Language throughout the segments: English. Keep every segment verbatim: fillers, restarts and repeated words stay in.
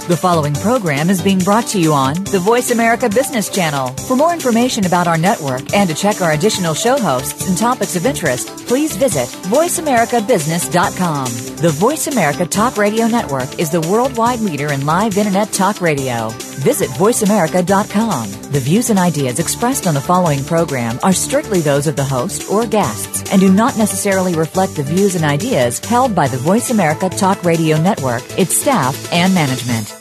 The following program is being brought to you on the Voice America Business Channel. For more information about our network and to check our additional show hosts and topics of interest, please visit voice america business dot com. The Voice America Talk Radio Network is the worldwide leader in live Internet talk radio. Visit voice america dot com. The views and ideas expressed on the following program are strictly those of the host or guests and do not necessarily reflect the views and ideas held by the Voice America Talk Radio Network, its staff, and management.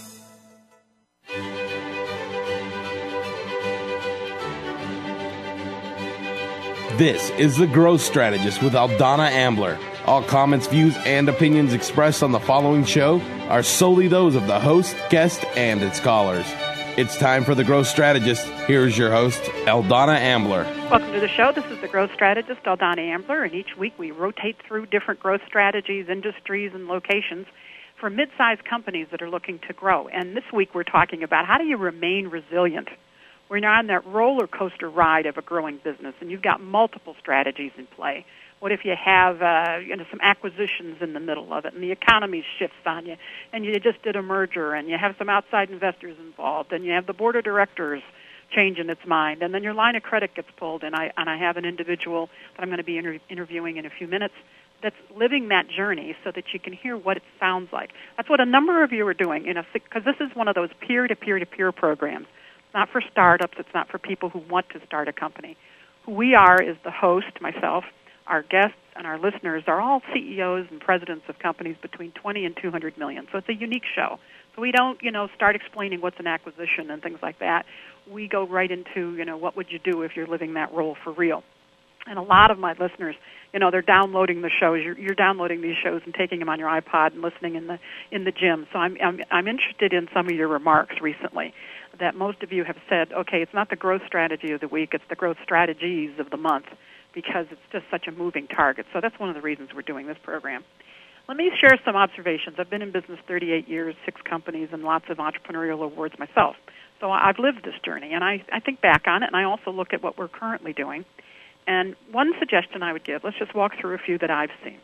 This is The Growth Strategist with Aldana Ambler. All comments, views, and opinions expressed on the following show are solely those of the host, guest, and its callers. It's time for The Growth Strategist. Here's your host, Aldana Ambler. Welcome to the show. This is The Growth Strategist, Aldana Ambler, and each week we rotate through different growth strategies, industries, and locations for mid-sized companies that are looking to grow. And this week we're talking about how do you remain resilient when you're on that roller coaster ride of a growing business and you've got multiple strategies in play. What if you have uh, you know, some acquisitions in the middle of it and the economy shifts on you and you just did a merger and you have some outside investors involved and you have the board of directors changing its mind and then your line of credit gets pulled and I, and I have an individual that I'm going to be inter- interviewing in a few minutes that's living that journey so that you can hear what it sounds like. That's what a number of you are doing, you know, because this is one of those peer-to-peer-to-peer programs. It's not for startups. It's not for people who want to start a company. Who we are is the host, myself, our guests, and our listeners are all C E Os and presidents of companies between twenty and two hundred million. So it's a unique show. So we don't, you know, start explaining what's an acquisition and things like that. We go right into, you know, what would you do if you're living that role for real. And a lot of my listeners, you know, they're downloading the shows. You're, you're downloading these shows and taking them on your iPod and listening in the in the gym. So I'm I'm, I'm interested in some of your remarks recently that most of you have said, okay, it's not the growth strategy of the week, it's the growth strategies of the month, because it's just such a moving target. So that's one of the reasons we're doing this program. Let me share some observations. I've been in business thirty-eight years, six companies, and lots of entrepreneurial awards myself. So I've lived this journey, and I, I think back on it, and I also look at what we're currently doing. And one suggestion I would give, let's just walk through a few that I've seen,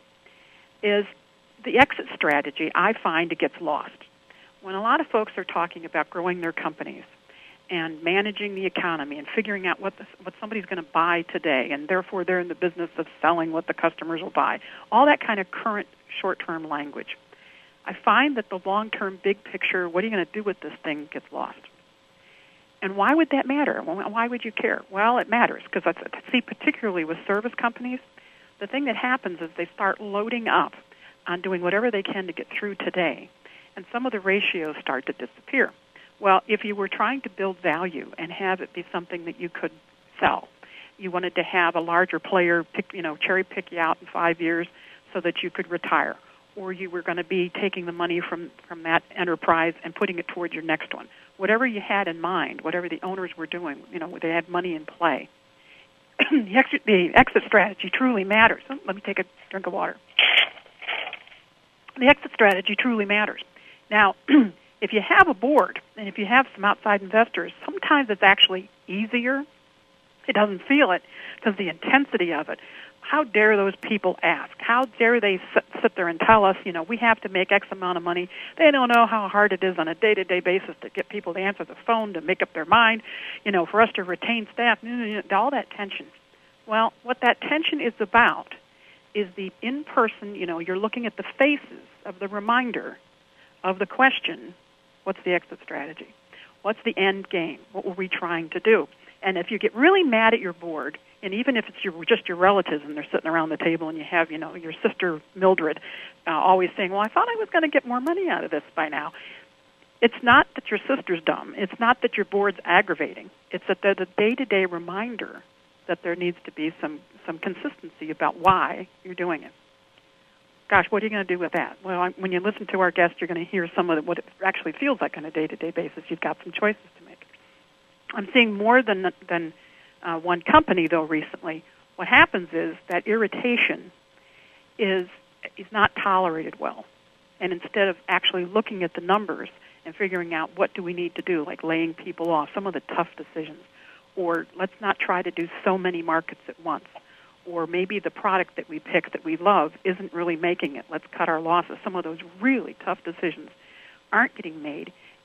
is the exit strategy, I find it gets lost. When a lot of folks are talking about growing their companies and managing the economy and figuring out what the, what somebody's going to buy today, and therefore they're in the business of selling what the customers will buy, all that kind of current short-term language, I find that the long-term big picture, what are you going to do with this thing, gets lost. And why would that matter? Why would you care? Well, it matters because I see particularly with service companies, the thing that happens is they start loading up on doing whatever they can to get through today, and some of the ratios start to disappear. Well, if you were trying to build value and have it be something that you could sell, you wanted to have a larger player pick, you know, cherry pick you out in five years so that you could retire, or you were going to be taking the money from, from that enterprise and putting it towards your next one. Whatever you had in mind, whatever the owners were doing, you know, they had money in play. the, exit, the exit strategy truly matters. Oh, let me take a drink of water. The exit strategy truly matters. Now, if you have a board and if you have some outside investors, sometimes it's actually easier. It doesn't feel it because the intensity of it. How dare those people ask? How dare they sit, sit there and tell us, you know, we have to make X amount of money. They don't know how hard it is on a day-to-day basis to get people to answer the phone, to make up their mind, you know, for us to retain staff, all that tension. Well, what that tension is about is the in-person, you know, you're looking at the faces of the reminder of the question, what's the exit strategy? What's the end game? What were we trying to do? And if you get really mad at your board, and even if it's your, just your relatives and they're sitting around the table and you have, you know, your sister Mildred uh, always saying, well, I thought I was going to get more money out of this by now. It's not that your sister's dumb. It's not that your board's aggravating. It's that they're the day-to-day reminder that there needs to be some, some consistency about why you're doing it. Gosh, what are you going to do with that? Well, I, when you listen to our guests, you're going to hear some of the, what it actually feels like on a day-to-day basis. You've got some choices to make. I'm seeing more than than uh, one company, though, recently. What happens is that irritation is is not tolerated well. And instead of actually looking at the numbers and figuring out what do we need to do, like laying people off, some of the tough decisions, or let's not try to do so many markets at once, or maybe the product that we pick that we love isn't really making it. Let's cut our losses. Some of those really tough decisions aren't getting made,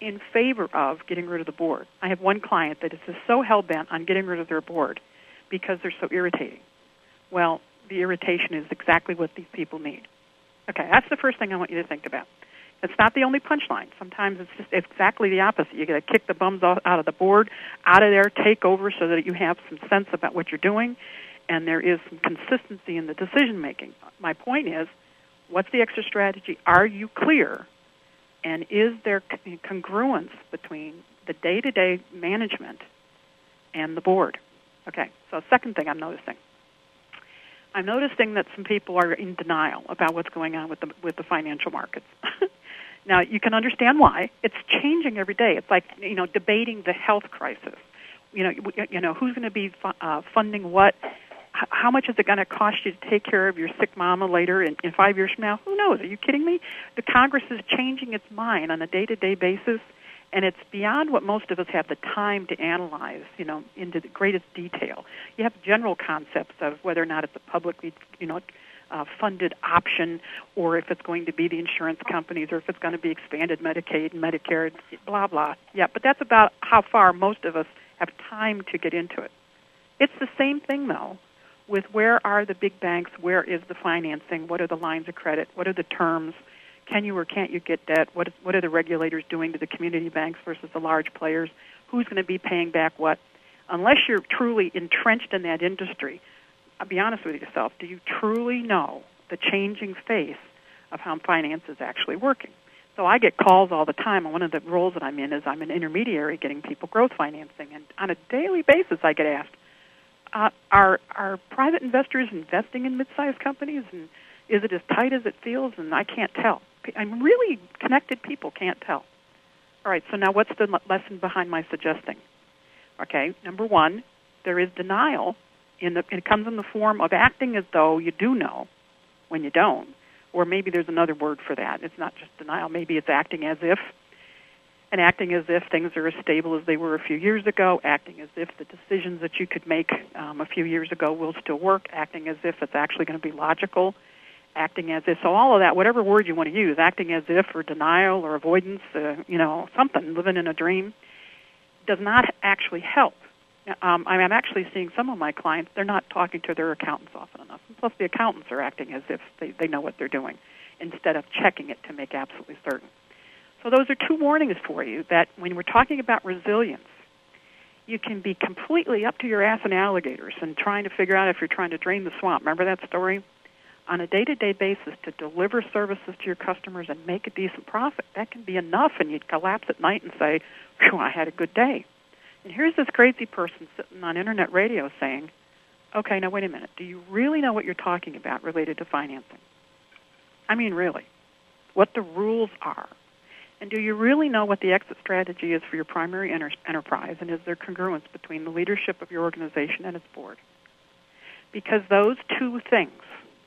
in favor of getting rid of the board. I have one client that is just so hell-bent on getting rid of their board because they're so irritating. Well, the irritation is exactly what these people need. Okay, that's the first thing I want you to think about. It's not the only punchline. Sometimes it's just exactly the opposite. You got to kick the bums out of the board, out of there, take over so that you have some sense about what you're doing, and there is some consistency in the decision-making. My point is, what's the exit strategy? Are you clear? And is there congruence between the day-to-day management and the board? Okay, so second thing I'm noticing. I'm noticing that some people are in denial about what's going on with the with the financial markets. Now, you can understand why. It's changing every day. It's like, you know, debating the health crisis. You know, you know who's going to be fu- uh, funding what? H- how much is it going to cost you to take care of your sick mama later in, in five years from now? Who knows? Are you kidding me? The Congress is changing its mind on a day-to-day basis, and it's beyond what most of us have the time to analyze, you know, into the greatest detail. You have general concepts of whether or not it's a publicly, you know, uh, funded option, or if it's going to be the insurance companies, or if it's going to be expanded Medicaid and Medicare, blah, blah. Yeah, but that's about how far most of us have time to get into it. It's the same thing, though, with where are the big banks, where is the financing, what are the lines of credit, what are the terms, can you or can't you get debt, what, is, what are the regulators doing to the community banks versus the large players, who's going to be paying back what. Unless you're truly entrenched in that industry, I'll be honest with yourself, do you truly know the changing face of how finance is actually working? So I get calls all the time, and one of the roles that I'm in is I'm an intermediary getting people growth financing, and on a daily basis I get asked, uh, are, are private investors investing in mid-sized companies, and is it as tight as it feels? And I can't tell. I'm really connected people can't tell. All right, so now what's the lesson behind my suggesting? Okay, number one, there is denial. In the, it comes in the form of acting as though you do know when you don't, or maybe there's another word for that. It's not just denial. Maybe it's acting as if, and acting as if things are as stable as they were a few years ago, acting as if the decisions that you could make um, a few years ago will still work, acting as if it's actually going to be logical, acting as if, so all of that, whatever word you want to use, acting as if or denial or avoidance, uh, you know, something, living in a dream, does not actually help. Um, I'm actually seeing some of my clients, they're not talking to their accountants often enough. And plus, the accountants are acting as if they, they know what they're doing instead of checking it to make absolutely certain. So those are two warnings for you that when we're talking about resilience, you can be completely up to your ass in alligators and trying to figure out if you're trying to drain the swamp. Remember that story? On a day-to-day basis, to deliver services to your customers and make a decent profit, that can be enough, and you'd collapse at night and say, phew, I had a good day. And here's this crazy person sitting on internet radio saying, okay, now wait a minute, do you really know what you're talking about related to financing? I mean, really, what the rules are. And do you really know what the exit strategy is for your primary enter- enterprise, and is there congruence between the leadership of your organization and its board? Because those two things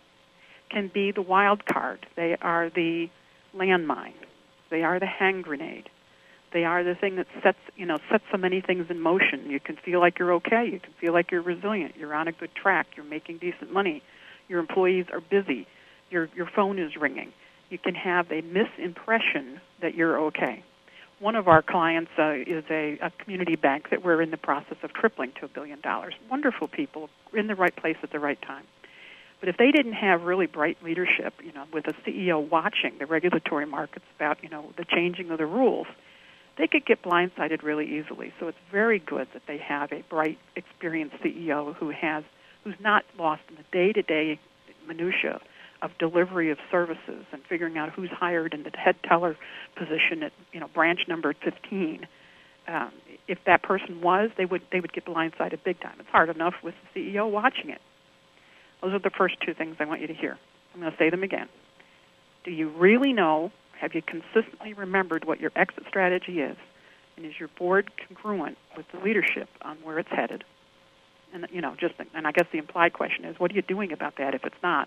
can be the wild card. They are the landmine. They are the hand grenade. They are the thing that sets, you know, sets so many things in motion. You can feel like you're okay. You can feel like you're resilient. You're on a good track. You're making decent money. Your employees are busy. Your your phone is ringing. You can have a misimpression that you're okay. One of our clients uh, is a, a community bank that we're in the process of tripling to a billion dollars. Wonderful people in the right place at the right time. But if they didn't have really bright leadership, you know, with a C E O watching the regulatory markets about, you know, the changing of the rules, they could get blindsided really easily. So it's very good that they have a bright, experienced C E O who has, who's not lost in the day-to-day minutia of delivery of services and figuring out who's hired in the head teller position at, you know, branch number fifteen. Um, if that person was, they would they would get blindsided big time. It's hard enough with the C E O watching it. Those are the first two things I want you to hear. I'm going to say them again. Do you really know? Have you consistently remembered what your exit strategy is? And is your board congruent with the leadership on where it's headed? And, you know, just, and I guess the implied question is, what are you doing about that if it's not?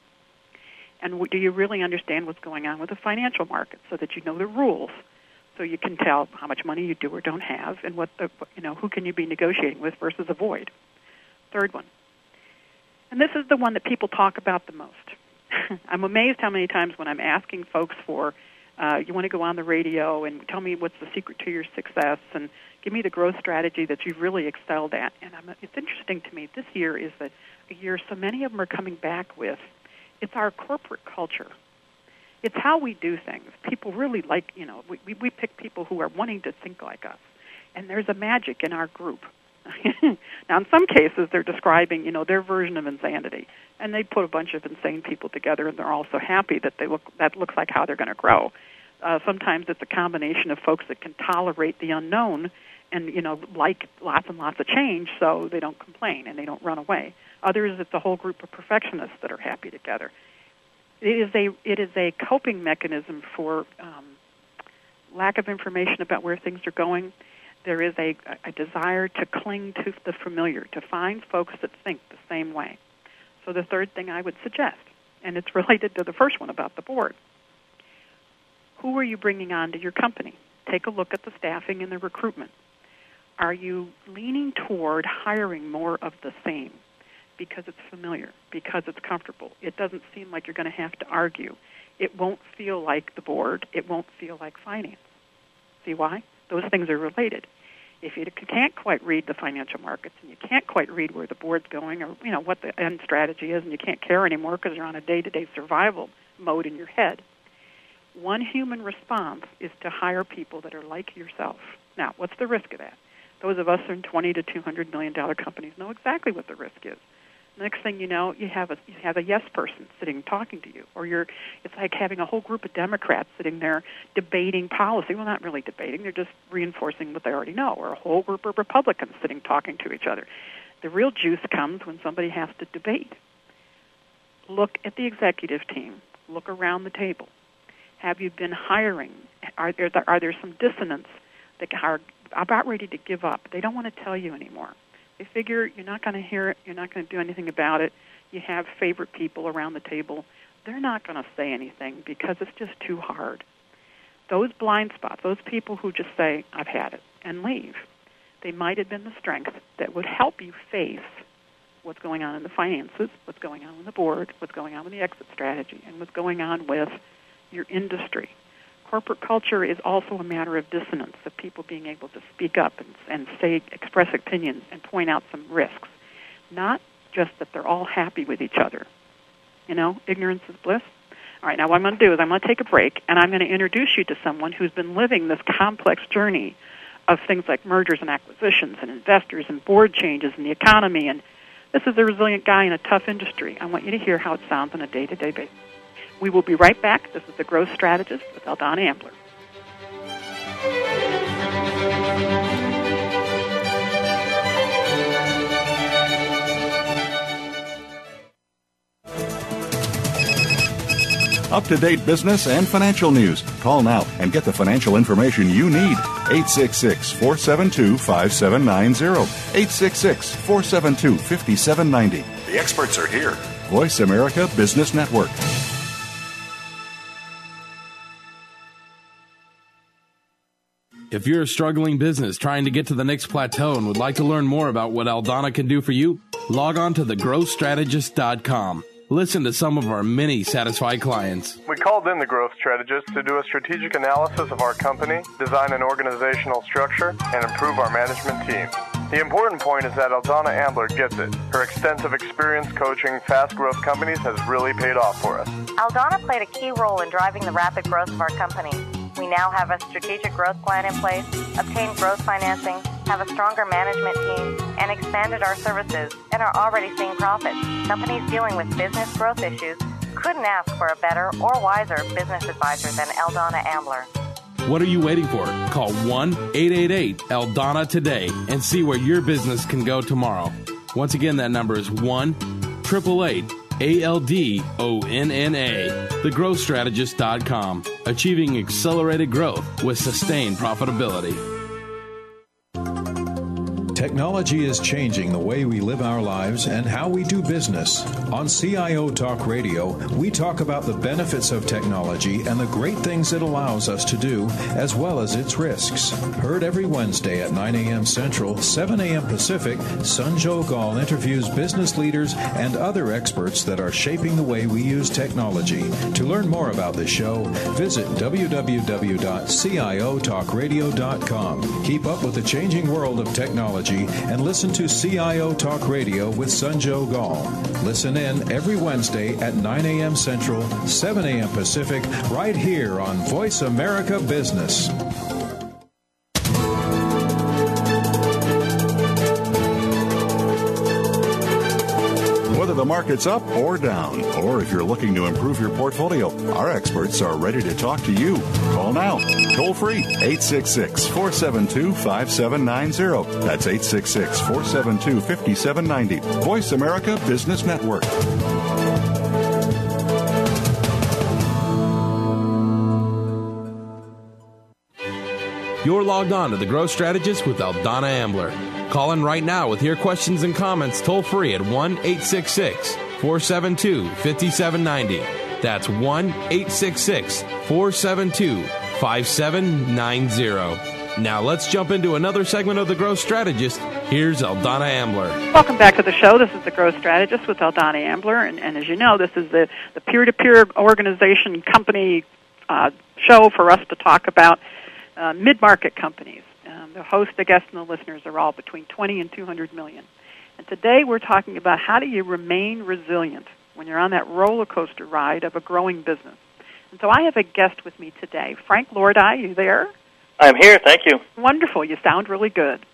And do you really understand what's going on with the financial market so that you know the rules, so you can tell how much money you do or don't have, and what the, you know, who can you be negotiating with versus avoid? Third one. And this is the one that people talk about the most. I'm amazed how many times when I'm asking folks for Uh, you want to go on the radio and tell me what's the secret to your success and give me the growth strategy that you've really excelled at. And I'm, it's interesting to me, this year is the a year so many of them are coming back with, it's our corporate culture. It's how we do things. People really like, you know, we, we, we pick people who are wanting to think like us. And there's a magic in our group. Now, in some cases, they're describing, you know, their version of insanity. And they put a bunch of insane people together, and they're also happy that they look that looks like how they're going to grow. Uh, sometimes it's a combination of folks that can tolerate the unknown and, you know, like lots and lots of change, so they don't complain and they don't run away. Others, it's a whole group of perfectionists that are happy together. It is a it is a coping mechanism for um, lack of information about where things are going. There is a, a desire to cling to the familiar, to find folks that think the same way. So the third thing I would suggest, and it's related to the first one about the board, who are you bringing on to your company? Take a look at the staffing and the recruitment. Are you leaning toward hiring more of the same because it's familiar, because it's comfortable? It doesn't seem like you're going to have to argue. It won't feel like the board. It won't feel like finance. See why? Those things are related. If you can't quite read the financial markets and you can't quite read where the board's going or, you know, what the end strategy is, and you can't care anymore because you're on a day-to-day survival mode in your head, one human response is to hire people that are like yourself. Now, what's the risk of that? Those of us in twenty to two hundred million dollars companies know exactly what the risk is. Next thing you know, you have a you have a yes person sitting talking to you, or you're. It's like having a whole group of Democrats sitting there debating policy. Well, not really debating; they're just reinforcing what they already know. Or a whole group of Republicans sitting talking to each other. The real juice comes when somebody has to debate. Look at the executive team. Look around the table. Have you been hiring? Are there are there some dissonance that are about ready to give up? They don't want to tell you anymore. They figure you're not going to hear it, you're not going to do anything about it. You have favorite people around the table. They're not going to say anything because it's just too hard. Those blind spots, those people who just say, I've had it, and leave, they might have been the strength that would help you face what's going on in the finances, what's going on with the board, what's going on with the exit strategy, and what's going on with your industry. Corporate culture is also a matter of dissonance, of people being able to speak up and, and say, express opinions and point out some risks. Not just that they're all happy with each other. You know, ignorance is bliss. All right, now what I'm going to do is I'm going to take a break, and I'm going to introduce you to someone who's been living this complex journey of things like mergers and acquisitions and investors and board changes and the economy. And this is a resilient guy in a tough industry. I want you to hear how it sounds on a day-to-day basis. We will be right back. This is The Growth Strategist with Aldana Ambler. Up-to-date business and financial news. Call now and get the financial information you need. eight six six, four seven two, five seven nine zero. eight six six, four seven two, five seven nine zero. The experts are here. Voice America Business Network. If you're a struggling business trying to get to the next plateau and would like to learn more about what Aldana can do for you, log on to the growth strategist dot com. Listen to some of our many satisfied clients. We called in the Growth Strategist to do a strategic analysis of our company, design an organizational structure, and improve our management team. The important point is that Aldana Ambler gets it. Her extensive experience coaching fast-growth companies has really paid off for us. Aldana played a key role in driving the rapid growth of our company. We now have a strategic growth plan in place, obtained growth financing, have a stronger management team, and expanded our services, and are already seeing profits. Companies dealing with business growth issues couldn't ask for a better or wiser business advisor than Aldana Ambler. What are you waiting for? Call one eight eight eight, L D A N A today and see where your business can go tomorrow. Once again, that number is one eight eight eight, A L D O N N A. the growth strategist dot com. Achieving accelerated growth with sustained profitability. Technology is changing the way we live our lives and how we do business. On C I O Talk Radio, we talk about the benefits of technology and the great things it allows us to do, as well as its risks. Heard every Wednesday at nine a.m. Central, seven a.m. Pacific, Sanjog Aul interviews business leaders and other experts that are shaping the way we use technology. To learn more about the show, visit w w w dot c i o talk radio dot com. Keep up with the changing world of technology and listen to C I O Talk Radio with Sanjog Aul. Listen in every Wednesday at nine a.m. Central, seven a.m. Pacific, right here on Voice America Business. Whether the market's up or down, or if you're looking to improve your portfolio, our experts are ready to talk to you. Call now, toll free, eight six six, four seven two, five seven nine zero. That's eight six six, four seven two, five seven nine zero. Voice America Business Network. You're logged on to The Growth Strategist with Aldana Ambler. Call in right now with your questions and comments toll free at one eight six six, four seven two, five seven nine zero. That's one eight six six, four seven two, five seven nine zero. Now let's jump into another segment of The Growth Strategist. Here's Aldana Ambler. Welcome back to the show. This is The Growth Strategist with Aldana Ambler. And, and as you know, this is the, the peer-to-peer organization company uh, show for us to talk about uh, mid-market companies. Um, the host, the guests, and the listeners are all between twenty and two hundred million. And today we're talking about how do you remain resilient when you're on that roller coaster ride of a growing business. And so I have a guest with me today. Frank Lordi, are you there? I'm here, thank you. Wonderful, you sound really good.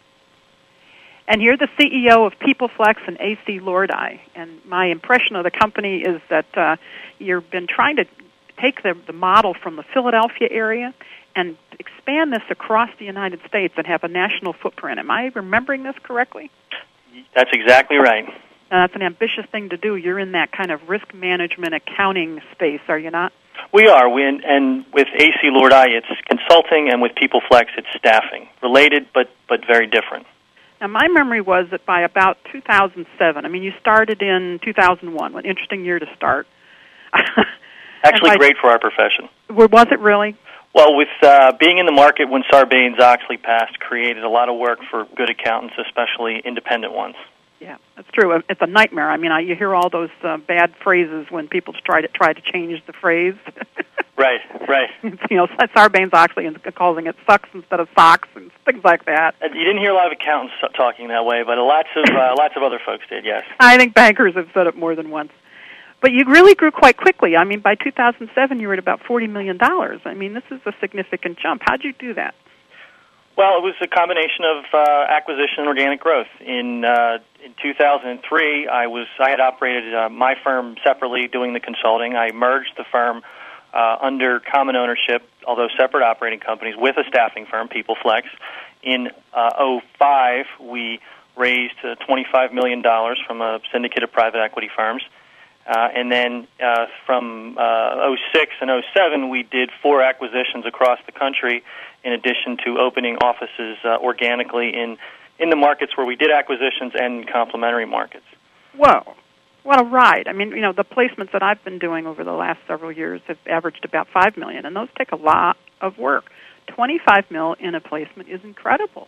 And you're the C E O of PeopleFlex and A C Lordi. And my impression of the company is that uh, you've been trying to take the, the model from the Philadelphia area and expand this across the United States and have a national footprint. Am I remembering this correctly? That's exactly right. Uh, that's an ambitious thing to do. You're in that kind of risk management accounting space, are you not? We are, we, and with A C Lordi, it's consulting, and with PeopleFlex, it's staffing. Related, but, but very different. Now, my memory was that by about two thousand seven, I mean, you started in two thousand one, an interesting year to start. Actually, by, great for our profession. Was it really? Well, with uh, being in the market when Sarbanes-Oxley passed, created a lot of work for good accountants, especially independent ones. Yeah, that's true. It's a nightmare. I mean, I, you hear all those uh, bad phrases when people try to try to change the phrase. Right, right. You know, Sarbanes-Oxley and calling it sucks instead of socks and things like that. You didn't hear a lot of accountants talking that way, but lots of uh, lots of other folks did. Yes. I think bankers have said it more than once. But you really grew quite quickly. I mean, by two thousand seven, you were at about forty million dollars. I mean, this is a significant jump. How'd you do that? Well, it was a combination of uh, acquisition and organic growth. In uh, in two thousand three, I was I had operated uh, my firm separately, doing the consulting. I merged the firm uh, under common ownership, although separate operating companies, with a staffing firm, PeopleFlex. In uh, oh five, we raised uh, twenty-five million dollars from a syndicate of private equity firms. Uh, and then uh, from uh, oh six and oh seven, we did four acquisitions across the country, in addition to opening offices uh, organically in, in the markets where we did acquisitions and complementary markets. Whoa. What a ride. I mean, you know, the placements that I've been doing over the last several years have averaged about five million dollars, and those take a lot of work. twenty-five mil in a placement is incredible.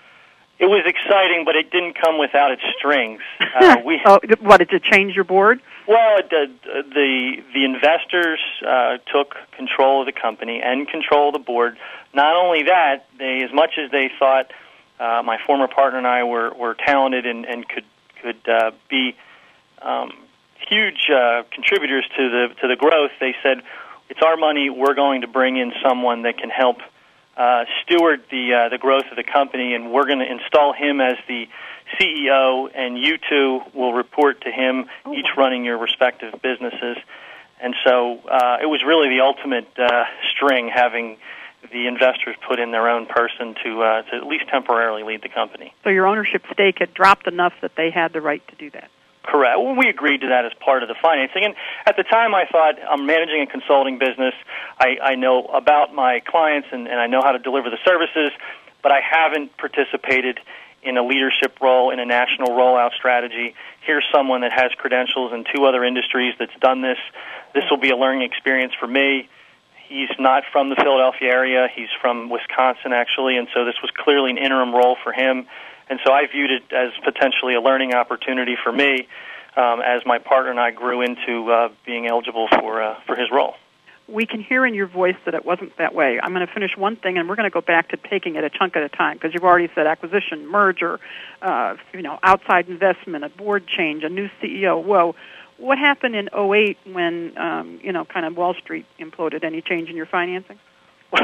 It was exciting, but it didn't come without its strings. Uh, we, oh, what, did it change your board? Well, it did, uh, the the investors uh, took control of the company and control of the board. Not only that, they, as much as they thought uh, my former partner and I were, were talented and, and could could uh, be um, huge uh, contributors to the to the growth, they said, "It's our money. We're going to bring in someone that can help Uh, steward the uh, the growth of the company, and we're going to install him as the C E O, and you two will report to him, oh. each running your respective businesses." And so uh, it was really the ultimate uh, string, having the investors put in their own person to uh, to at least temporarily lead the company. So your ownership stake had dropped enough that they had the right to do that. Correct. Well, we agreed to that as part of the financing. And at the time, I thought, I'm managing a consulting business. I, I know about my clients, and, and I know how to deliver the services, but I haven't participated in a leadership role, in a national rollout strategy. Here's someone that has credentials in two other industries that's done this. This will be a learning experience for me. He's not from the Philadelphia area. He's from Wisconsin, actually, and so this was clearly an interim role for him. And so I viewed it as potentially a learning opportunity for me um, as my partner and I grew into uh, being eligible for uh, for his role. We can hear in your voice that it wasn't that way. I'm going to finish one thing, and we're going to go back to taking it a chunk at a time, because you've already said acquisition, merger, uh, you know, outside investment, a board change, a new C E O. Whoa. What happened in oh eight when, um, you know, kind of Wall Street imploded? Any change in your financing? well,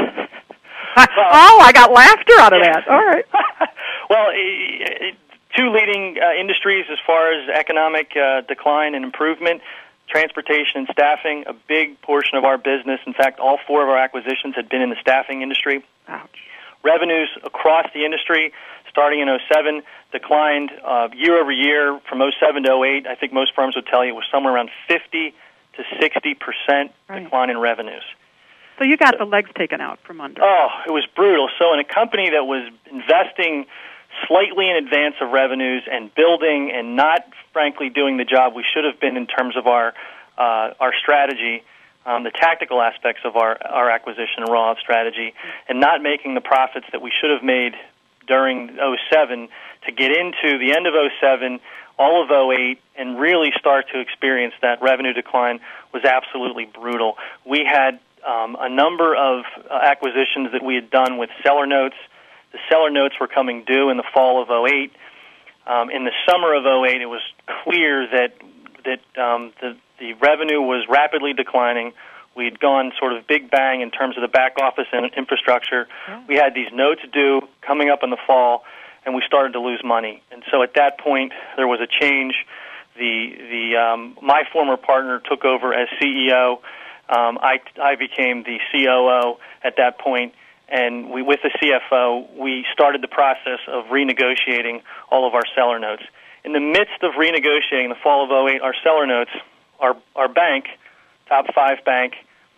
oh, I got laughter out of yeah. that. All right. well, uh, two leading uh, industries as far as economic uh, decline and improvement, transportation and staffing, a big portion of our business. In fact, all four of our acquisitions had been in the staffing industry. Ouch. Revenues across the industry, starting in oh seven, declined uh, year over year from oh seven to oh eight. I think most firms would tell you it was somewhere around fifty to sixty percent right. decline in revenues. So you got the legs taken out from under. Oh, it was brutal. So in a company that was investing slightly in advance of revenues and building and not, frankly, doing the job we should have been in terms of our uh, our strategy, um, the tactical aspects of our, our acquisition and rollout strategy, and not making the profits that we should have made during oh seven to get into the end of oh seven, all of oh eight, and really start to experience that revenue decline was absolutely brutal. We had um, a number of uh, acquisitions that we had done with seller notes. The seller notes were coming due in the fall of oh eight. Um, in the summer of oh eight, it was clear that that um, the, the revenue was rapidly declining. We'd gone sort of big bang in terms of the back office and infrastructure. Yeah. We had these notes due coming up in the fall, and we started to lose money. And so at that point, there was a change. The the um, my former partner took over as C E O. Um, I I became the C O O at that point. And we, with the C F O, we started the process of renegotiating all of our seller notes. In the midst of renegotiating the fall of oh eight, our seller notes, our our bank, top five bank,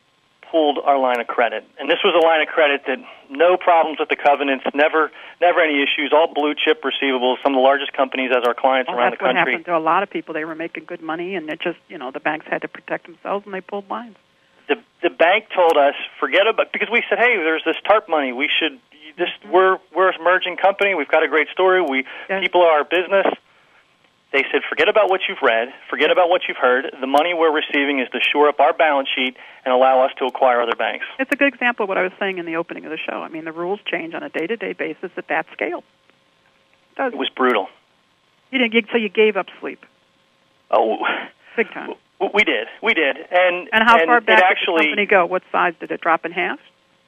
pulled our line of credit. And this was a line of credit that no problems with the covenants, never never any issues, all blue chip receivables, some of the largest companies as our clients well, around the country. That's what happened to a lot of people. They were making good money, and it just, you know, the banks had to protect themselves, and they pulled lines. The the bank told us, forget about, because we said, hey, there's this TARP money. We should, this we're we're a merging company. We've got a great story. We yes. People are our business. They said, forget about what you've read. Forget about what you've heard. The money we're receiving is to shore up our balance sheet and allow us to acquire other banks. It's a good example of what I was saying in the opening of the show. I mean, the rules change on a day-to-day basis at that scale. It does. It was brutal. You didn't. So you gave up sleep. Oh, big time. We did, we did, and and how and far back actually, did the company go? What size did it drop in half?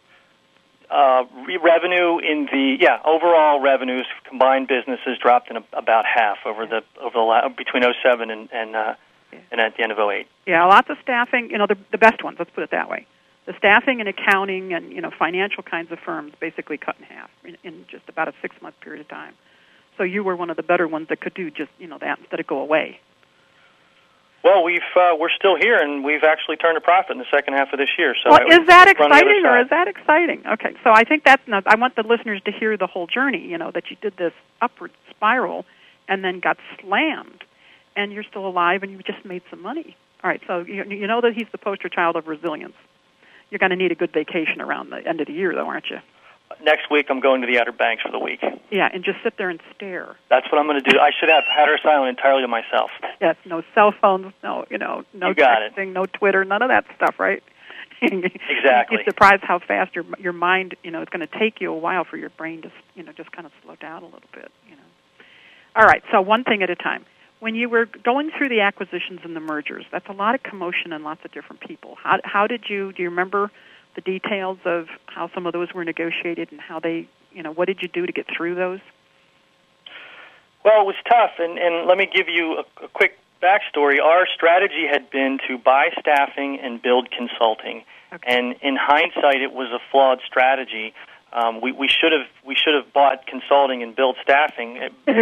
Uh, re- revenue in the yeah overall revenues combined businesses dropped in a, about half over the over the la- between oh seven and and uh, yeah. and at the end of oh eight. Yeah, lots of staffing. You know, the the best ones. Let's put it that way. The staffing and accounting and you know financial kinds of firms basically cut in half in, in just about a six month period of time. So you were one of the better ones that could do just you know that instead of go away. Well, we've uh, we're still here, and we've actually turned a profit in the second half of this year. So, well, is that exciting, or is that exciting? Okay, so I think that's not. I want the listeners to hear the whole journey. You know, that you did this upward spiral, and then got slammed, and you're still alive, and you just made some money. All right, so you, you know that he's the poster child of resilience. You're going to need a good vacation around the end of the year, though, aren't you? Next week, I'm going to the Outer Banks for the week. Yeah, and just sit there and stare. That's what I'm going to do. I should have Hatteras Island entirely to myself. Yes, no cell phones, no, you know, no you got texting, it. no Twitter, none of that stuff, right? Exactly. You're surprised how fast your your mind, you know, it's going to take you a while for your brain to, you know, just kind of slow down a little bit, you know. All right, so one thing at a time. When you were going through the acquisitions and the mergers, that's a lot of commotion and lots of different people. How how did you, do you remember the details of how some of those were negotiated and how they, you know, what did you do to get through those? Well, it was tough, and, and let me give you a, a quick backstory. Our strategy had been to buy staffing and build consulting, okay. And in hindsight, it was a flawed strategy. Um, we, we should have we should have bought consulting and built staffing,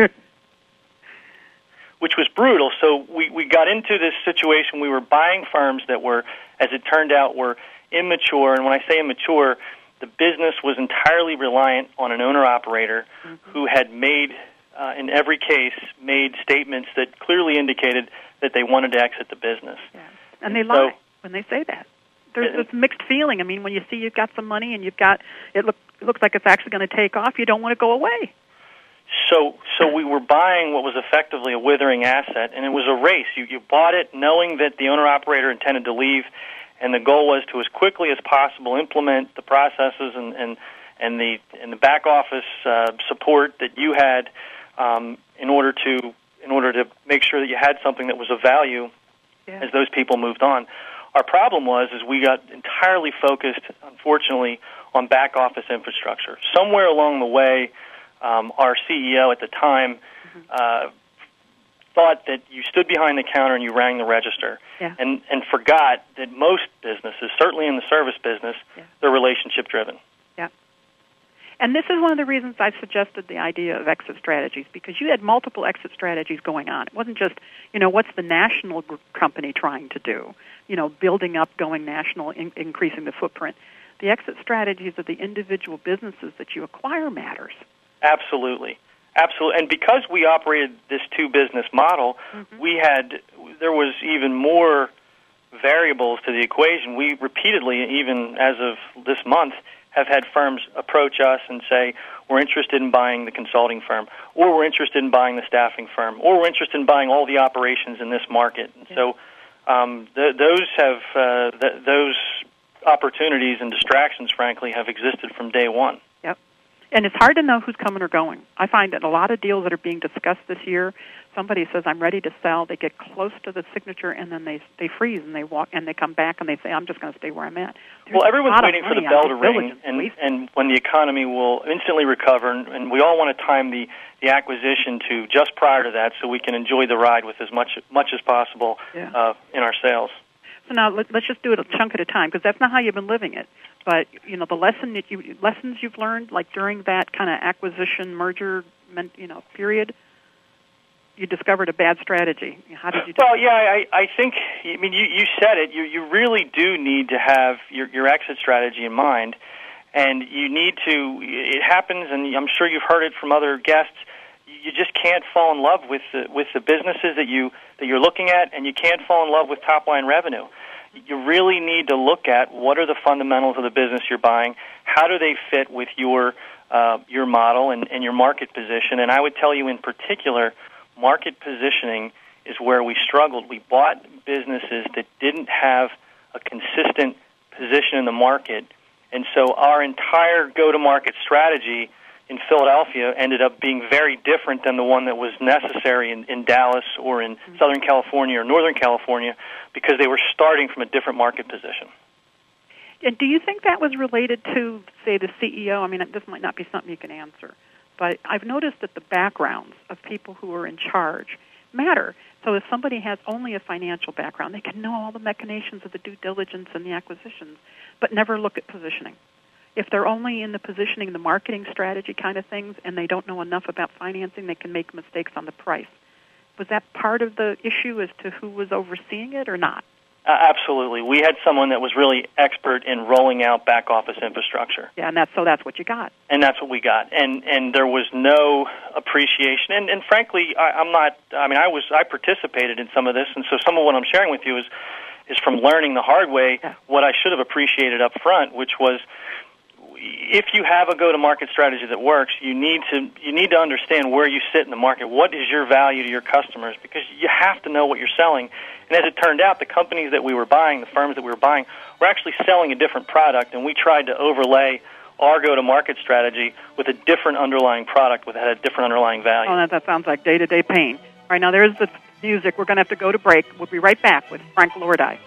which was brutal. So we, we got into this situation. We were buying firms that were, as it turned out, were immature, and when I say immature, the business was entirely reliant on an owner-operator mm-hmm. who had made uh, in every case, made statements that clearly indicated that they wanted to exit the business. Yeah. And they so, lie when they say that. There's this mixed feeling. I mean, when you see you've got some money and you've got it, look, it looks like it's actually going to take off, you don't want to go away. So, so we were buying what was effectively a withering asset, and it was a race. You, you bought it knowing that the owner-operator intended to leave, and the goal was to, as quickly as possible, implement the processes and, and, and the and the back office uh, support that you had um, in order to in order to make sure that you had something that was of value yeah. as those people moved on. Our problem was is we got entirely focused, unfortunately, on back office infrastructure. Somewhere along the way, um, our C E O at the time mm-hmm. uh, thought that you stood behind the counter and you rang the register, yeah. and and forgot that most businesses, certainly in the service business, yeah. they're relationship driven. Yeah. And this is one of the reasons I suggested the idea of exit strategies, because you had multiple exit strategies going on. It wasn't just, you know, what's the national group company trying to do, you know, building up, going national, in, increasing the footprint. The exit strategies of the individual businesses that you acquire matters. Absolutely. Absolutely. And because we operated this two-business model, mm-hmm. we had, there was even more variables to the equation. We repeatedly, even as of this month, have had firms approach us and say, we're interested in buying the consulting firm, or we're interested in buying the staffing firm, or we're interested in buying all the operations in this market. And yeah. so um, th- those have uh, th- those opportunities and distractions, frankly, have existed from day one. Yep. And it's hard to know who's coming or going. I find that a lot of deals that are being discussed this year, somebody says, I'm ready to sell. They get close to the signature, and then they they freeze, and they walk, and they come back, and they say, I'm just going to stay where I'm at. There's well, everyone's waiting for the bell to ring, and, and when the economy will instantly recover, and, and we all want to time the, the acquisition to just prior to that so we can enjoy the ride with as much, much as possible yeah. uh, in our sales. So now let, let's just do it a chunk at a time, because that's not how you've been living it. But you know the lesson that you lessons you've learned, like during that kind of acquisition merger, you know, period, you discovered a bad strategy. How did you? Do well, that? yeah, I, I think. I mean, you, you said it. You you really do need to have your your exit strategy in mind, and you need to. It happens, and I'm sure you've heard it from other guests. You just can't fall in love with the, with the businesses that you that you're looking at, and you can't fall in love with top line revenue. You really need to look at what are the fundamentals of the business you're buying, how do they fit with your uh, your model and, and your market position. And I would tell you in particular, market positioning is where we struggled. We bought businesses that didn't have a consistent position in the market, and so our entire go-to-market strategy in Philadelphia ended up being very different than the one that was necessary in, in Dallas or in mm-hmm. Southern California or Northern California, because they were starting from a different market position. And do you think that was related to, say, the C E O? I mean, this might not be something you can answer, but I've noticed that the backgrounds of people who are in charge matter. So if somebody has only a financial background, they can know all the machinations of the due diligence and the acquisitions, but never look at positioning. If they're only in the positioning, the marketing strategy kind of things, and they don't know enough about financing, they can make mistakes on the price. Was that part of the issue as to who was overseeing it or not? Uh, absolutely. We had someone that was really expert in rolling out back office infrastructure. Yeah, and that's so that's what you got. And that's what we got. And and there was no appreciation. And and frankly, I, I'm not. I mean, I was I participated in some of this, and so some of what I'm sharing with you is is from learning the hard way yeah. what I should have appreciated up front, which was, if you have a go-to-market strategy that works, you need to you need to understand where you sit in the market. What is your value to your customers? Because you have to know what you're selling. And as it turned out, the companies that we were buying, the firms that we were buying, were actually selling a different product, and we tried to overlay our go-to-market strategy with a different underlying product that had a different underlying value. Oh, that, that sounds like day-to-day pain. All right, now there's the music. We're going to have to go to break. We'll be right back with Frank Lordi.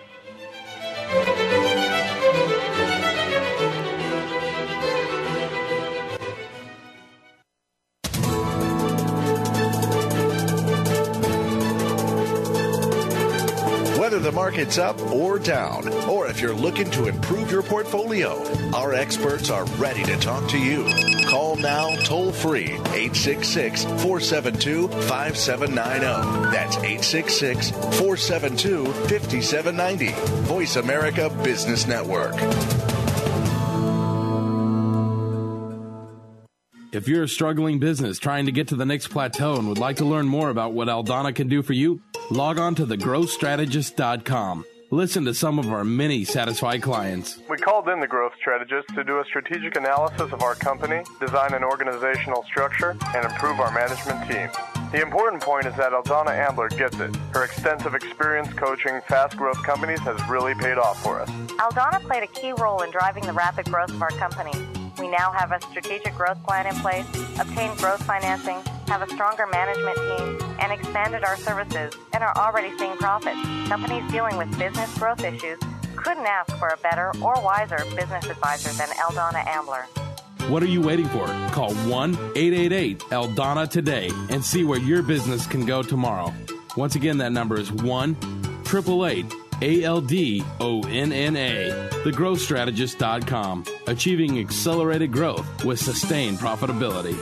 Whether the market's up or down, or if you're looking to improve your portfolio, our experts are ready to talk to you. Call now toll free, eight six six, four seven two, five seven nine zero. That's eight six six, four seven two, five seven nine zero. Voice America Business Network. If you're a struggling business trying to get to the next plateau and would like to learn more about what Aldana can do for you, log on to the growth strategist dot com. Listen to some of our many satisfied clients. We called in the growth strategist to do a strategic analysis of our company, design an organizational structure, and improve our management team. The important point is that Aldana Ambler gets it. Her extensive experience coaching fast growth companies has really paid off for us. Aldana played a key role in driving the rapid growth of our company. We now have a strategic growth plan in place, obtained growth financing, have a stronger management team, and expanded our services, and are already seeing profits. Companies dealing with business growth issues couldn't ask for a better or wiser business advisor than Aldana Ambler. What are you waiting for? Call one eight eight eight Aldana today and see where your business can go tomorrow. Once again, that number is one eight eight eight A L D O N N A, the growth strategist dot com, achieving accelerated growth with sustained profitability.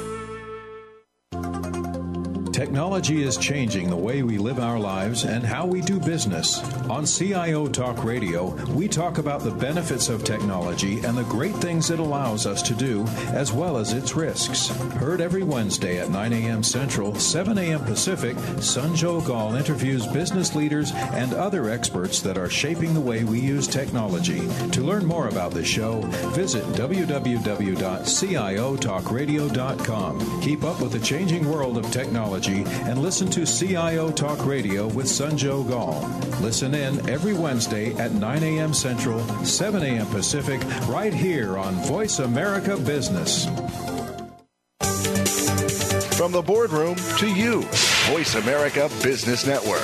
Technology is changing the way we live our lives and how we do business. On C I O Talk Radio, we talk about the benefits of technology and the great things it allows us to do, as well as its risks. Heard every Wednesday at nine a.m. Central, seven a.m. Pacific, Sanjog Aul interviews business leaders and other experts that are shaping the way we use technology. To learn more about the show, visit w w w dot c i o talk radio dot com. Keep up with the changing world of technology and listen to C I O Talk Radio with Sanjog Aul. Listen in every Wednesday at nine a.m. Central, seven a.m. Pacific, right here on Voice America Business. From the boardroom to you, Voice America Business Network.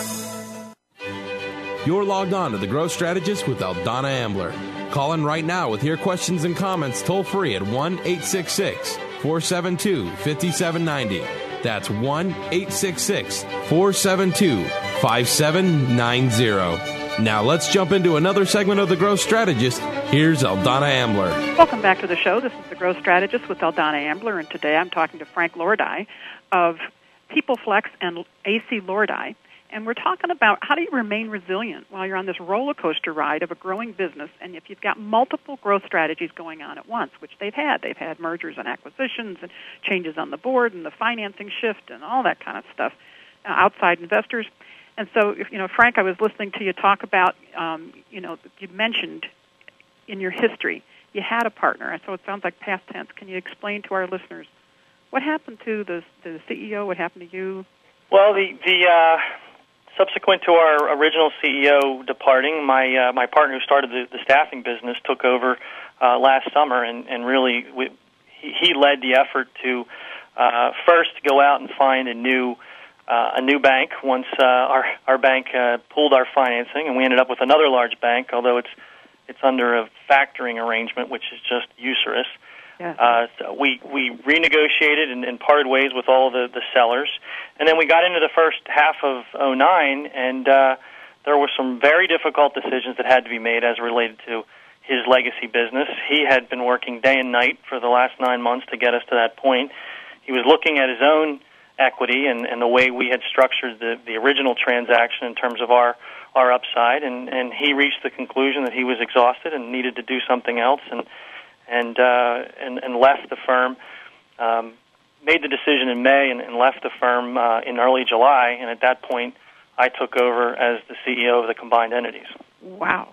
You're logged on to The Growth Strategist with Aldana Ambler. Call in right now with your questions and comments toll free at one eight six six, four seven two, five seven nine zero. That's one eight six six, four seven two, five seven nine zero. Now let's jump into another segment of The Growth Strategist. Here's Aldana Ambler. Welcome back to the show. This is The Growth Strategist with Aldana Ambler, and today I'm talking to Frank Lordi of PeopleFlex and A C Lordi. And we're talking about how do you remain resilient while you're on this roller coaster ride of a growing business, and if you've got multiple growth strategies going on at once, which they've had. They've had mergers and acquisitions and changes on the board and the financing shift and all that kind of stuff, uh, outside investors. And so, if, you know, Frank, I was listening to you talk about, um, you know, you mentioned in your history you had a partner, so it sounds like past tense. Can you explain to our listeners what happened to the, the C E O, what happened to you? Well, the... the uh subsequent to our original C E O departing, my uh, my partner who started the, the staffing business took over uh, last summer, and, and really we, he, he led the effort to uh, first go out and find a new uh, a new bank. Once uh, our our bank uh, pulled our financing, and we ended up with another large bank, although it's it's under a factoring arrangement, which is just usurious. Yeah. Uh, so we we renegotiated and, and parted ways with all the, the sellers, and then we got into the first half of oh nine, and uh, there were some very difficult decisions that had to be made as related to his legacy business. He had been working day and night for the last nine months to get us to that point. He was looking at his own equity and, and the way we had structured the, the original transaction in terms of our, our upside, and, and he reached the conclusion that he was exhausted and needed to do something else, and and uh, and, and left the firm, um, made the decision in May and, and left the firm uh, in early July, and at that point I took over as the C E O of the combined entities. Wow.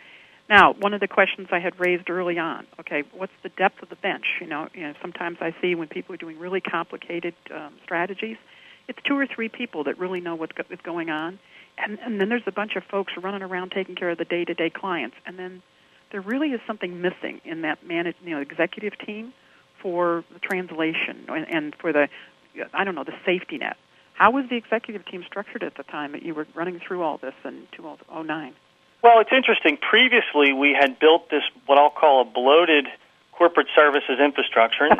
Now, one of the questions I had raised early on, okay, what's the depth of the bench? You know, you know sometimes I see when people are doing really complicated um, strategies, it's two or three people that really know what's going on, and, and then there's a bunch of folks running around taking care of the day-to-day clients, and then there really is something missing in that manage, you know, executive team for the translation and, and for the, I don't know, the safety net. How was the executive team structured at the time that you were running through all this in two thousand nine? Well, it's interesting. Previously, we had built this, what I'll call a bloated corporate services infrastructure. And,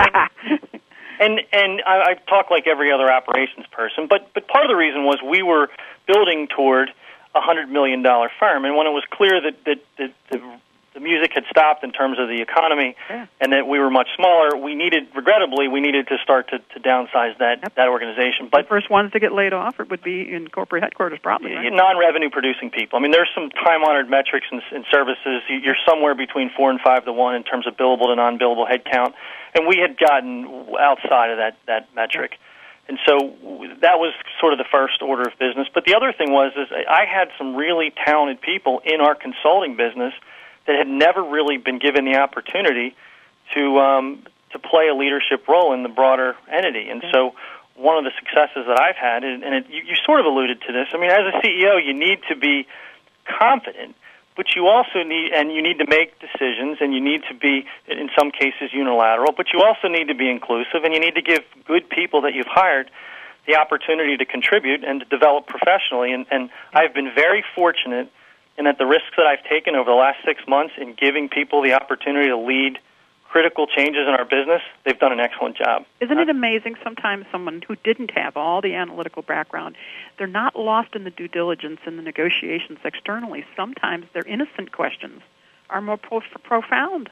and, and I, I talk like every other operations person, but, but part of the reason was we were building toward a one hundred million dollars firm. And when it was clear that, that, that the the music had stopped in terms of the economy, yeah. and that we were much smaller. We needed, regrettably, we needed to start to, to downsize that yep. that organization. But the first ones to get laid off it would be in corporate headquarters, probably. Right? Non-revenue producing people. I mean, there's some time-honored metrics and, and services. You're somewhere between four and five to one in terms of billable to non-billable headcount, and we had gotten outside of that that metric. And so that was sort of the first order of business. But the other thing was is I had some really talented people in our consulting business that had never really been given the opportunity to um, to play a leadership role in the broader entity. And so one of the successes that I've had, and it, you, you sort of alluded to this, I mean, as a C E O, you need to be confident, but you also need, and you need to make decisions, and you need to be, in some cases, unilateral, but you also need to be inclusive, and you need to give good people that you've hired the opportunity to contribute and to develop professionally. And, and I've been very fortunate in that the risks that I've taken over the last six months in giving people the opportunity to lead critical changes in our business, they've done an excellent job. Isn't it amazing sometimes someone who didn't have all the analytical background, they're not lost in the due diligence and the negotiations externally. Sometimes their innocent questions are more pro- profound.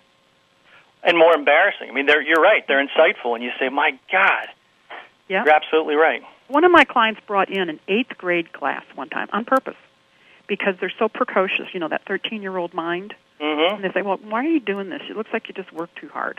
And more embarrassing. I mean, they're, you're right. They're insightful, and you say, my God, yeah. You're absolutely right. One of my clients brought in an eighth grade class one time on purpose because they're so precocious, you know, that thirteen-year-old mind. Mm-hmm. And they say, well, why are you doing this? It looks like you just work too hard.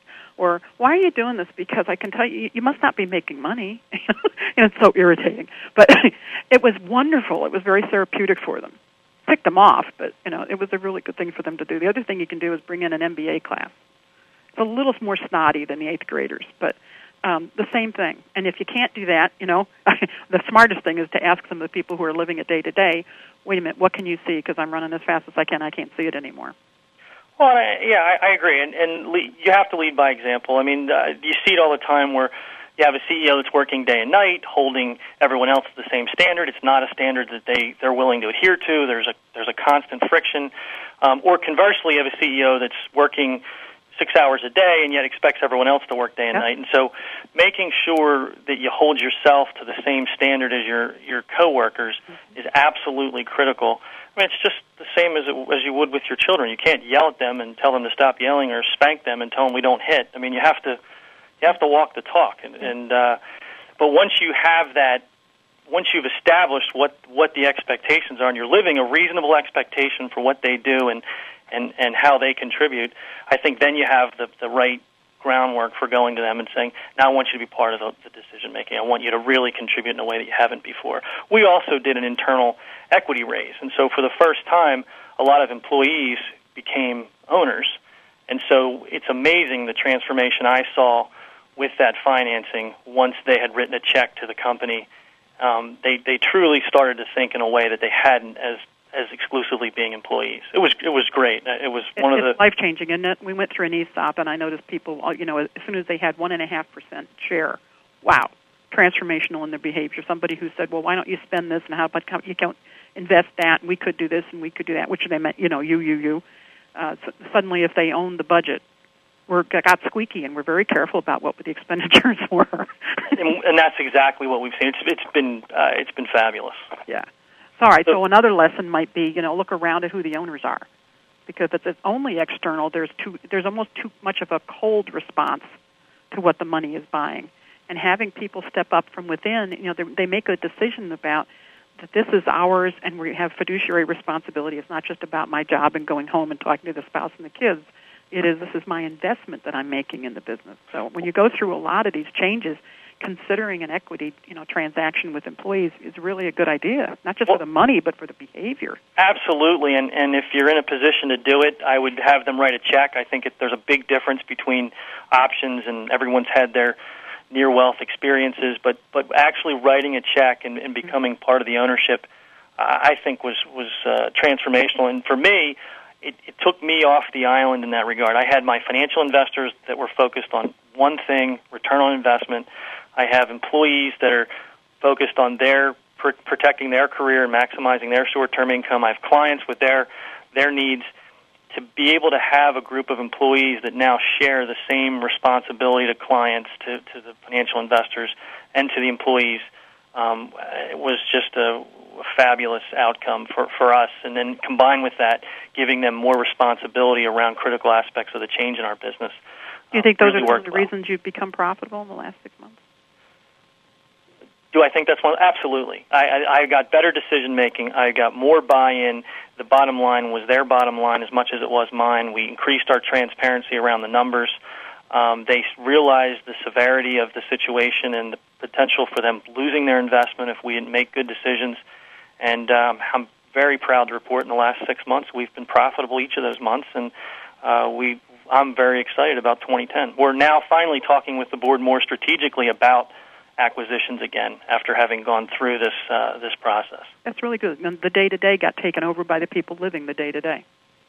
Or, why are you doing this? Because I can tell you, you must not be making money. And it's so irritating. But it was wonderful. It was very therapeutic for them. Ticked them off, but, you know, it was a really good thing for them to do. The other thing you can do is bring in an M B A class. It's a little more snotty than the eighth graders, but um, the same thing. And if you can't do that, you know, the smartest thing is to ask some of the people who are living it day to day, wait a minute, what can you see? Because I'm running as fast as I can. I can't see it anymore. Well, I, yeah, I, I agree. And, and lead, you have to lead by example. I mean, uh, you see it all the time where you have a C E O that's working day and night, holding everyone else to the same standard. It's not a standard that they, they're willing to adhere to. There's a, there's a constant friction. Um, or conversely, you have a C E O that's working six hours a day and yet expects everyone else to work day and yep. night. And so making sure that you hold yourself to the same standard as your, your coworkers mm-hmm. is absolutely critical. I mean, it's just the same as it, as you would with your children. You can't yell at them and tell them to stop yelling or spank them and tell them we don't hit. I mean, you have to you have to walk the talk. And, and uh, but once you have that, once you've established what, what the expectations are and you're living a reasonable expectation for what they do and and, and how they contribute, I think then you have the, the right groundwork for going to them and saying, now I want you to be part of the, the decision-making. I want you to really contribute in a way that you haven't before. We also did an internal equity raise, and so for the first time, a lot of employees became owners. And so it's amazing the transformation I saw with that financing once they had written a check to the company. Um, they, they truly started to think in a way that they hadn't as as exclusively being employees. It was it was great. It was one it, of the it's life changing, isn't it? We went through an E S O P, and I noticed people, you know, as soon as they had one and a half percent share, wow, transformational in their behavior. Somebody who said, "Well, why don't you spend this, and how about you can't invest that, and we could do this, and we could do that," which they meant, you know, you, you, you. Uh, so suddenly, if they owned the budget, we got squeaky, and we're very careful about what the expenditures were. and, and that's exactly what we've seen. It's it's been uh, it's been fabulous. Yeah. All right, so another lesson might be, you know, look around at who the owners are. Because if it's only external, there's too, there's almost too much of a cold response to what the money is buying. And having people step up from within, you know, they, they make a decision about that this is ours and we have fiduciary responsibility. It's not just about my job and going home and talking to the spouse and the kids. It is, this is my investment that I'm making in the business. So when you go through a lot of these changes, considering an equity, you know, transaction with employees is really a good idea, not just well, for the money, but for the behavior. Absolutely, and and if you're in a position to do it, I would have them write a check. I think it, there's a big difference between options, and everyone's had their near wealth experiences, but but actually writing a check and, and becoming part of the ownership, uh, I think was was uh, transformational. And for me, it, it took me off the island in that regard. I had my financial investors that were focused on one thing: return on investment. I have employees that are focused on their pr- protecting their career and maximizing their short-term income. I have clients with their their needs. To be able to have a group of employees that now share the same responsibility to clients, to, to the financial investors, and to the employees um, it was just a a fabulous outcome for, for us. And then combined with that, giving them more responsibility around critical aspects of the change in our business. Do you think uh, those really are some of the well. reasons you've become profitable in the last six months? Do I think that's one? Absolutely. I, I, I got better decision making. I got more buy-in. The bottom line was their bottom line as much as it was mine. We increased our transparency around the numbers. Um, they realized the severity of the situation and the potential for them losing their investment if we didn't make good decisions. And um, I'm very proud to report in the last six months we've been profitable each of those months, and uh, we I'm very excited about twenty ten. We're now finally talking with the board more strategically about acquisitions again after having gone through this uh, this process. That's really good. And the day-to-day got taken over by the people living the day-to-day.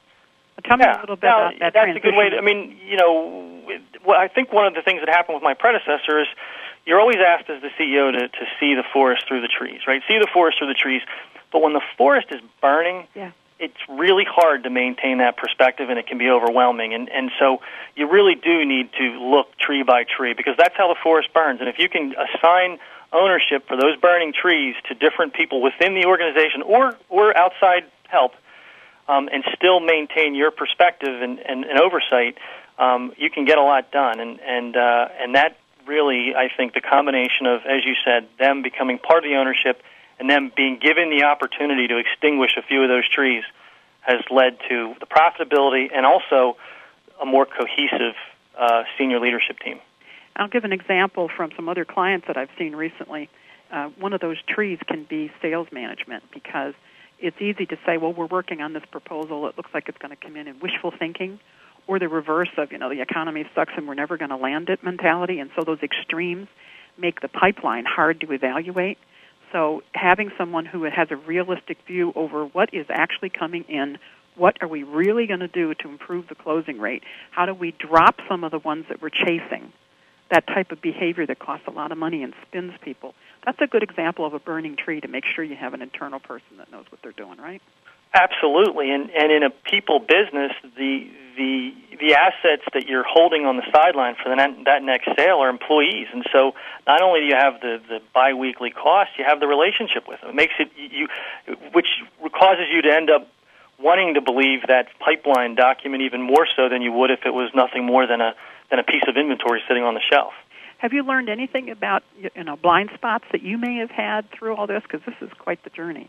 Tell me yeah. a little bit now, about that That's transition. a good way to, I mean, you know, well, I think one of the things that happened with my predecessor is you're always asked as the C E O to, to see the forest through the trees, right? See the forest through the trees. But when the forest is burning, yeah. it's really hard to maintain that perspective, and it can be overwhelming. And, and so you really do need to look tree by tree, because that's how the forest burns. And if you can assign ownership for those burning trees to different people within the organization or, or outside help, um, and still maintain your perspective and, and, and oversight, um, you can get a lot done. And, and, uh, and that really, I think, the combination of, as you said, them becoming part of the ownership and them being given the opportunity to extinguish a few of those trees has led to the profitability and also a more cohesive uh, senior leadership team. I'll give an example from some other clients that I've seen recently. Uh, one of those trees can be sales management, because it's easy to say, well, we're working on this proposal. It looks like it's going to come in in wishful thinking, or the reverse of, you know, the economy sucks and we're never going to land it mentality. And so those extremes make the pipeline hard to evaluate. So having someone who has a realistic view over what is actually coming in, what are we really going to do to improve the closing rate, how do we drop some of the ones that we're chasing, that type of behavior that costs a lot of money and spins people. That's a good example of a burning tree, to make sure you have an internal person that knows what they're doing, right? Absolutely, and and in a people business, the the the assets that you're holding on the sideline for the ne- that next sale are employees, and so not only do you have the the biweekly cost, you have the relationship with them. It makes it you, which causes you to end up wanting to believe that pipeline document even more so than you would if it was nothing more than a than a piece of inventory sitting on the shelf. Have you learned anything about, you know, blind spots that you may have had through all this? Because this is quite the journey.